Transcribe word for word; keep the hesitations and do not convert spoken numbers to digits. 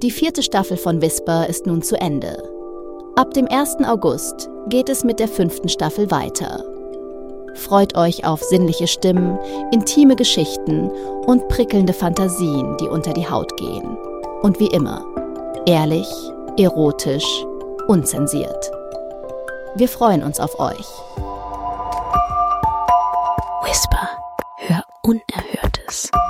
Die vierte Staffel von Whisper ist nun zu Ende. Ab dem ersten August geht es mit der fünften Staffel weiter. Freut euch auf sinnliche Stimmen, intime Geschichten und prickelnde Fantasien, die unter die Haut gehen. Und wie immer, ehrlich, erotisch, unzensiert. Wir freuen uns auf euch. Whisper, hör Unerhörtes.